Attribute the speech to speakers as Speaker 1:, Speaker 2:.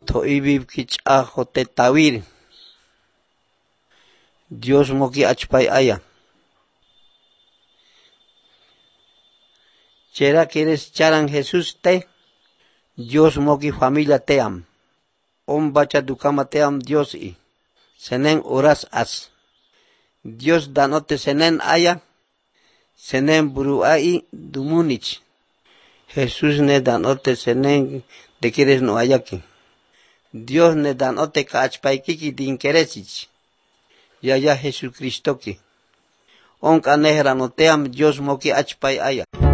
Speaker 1: Toibib kich'ajote tawir. Dios moki achpay aya. Chera quieres charan Jesús te. Dios moki familia team. Bacha dukama team Dios y. Senen oras as. Dios danote senen aya. Senen buru ai dumunich. Jesús ne danote senen de quieres no ayaki. Dios ne danote ka achpay kiki din keresich. Ya Jesucristo ki. Onka nehra no team Dios moki achpay aya.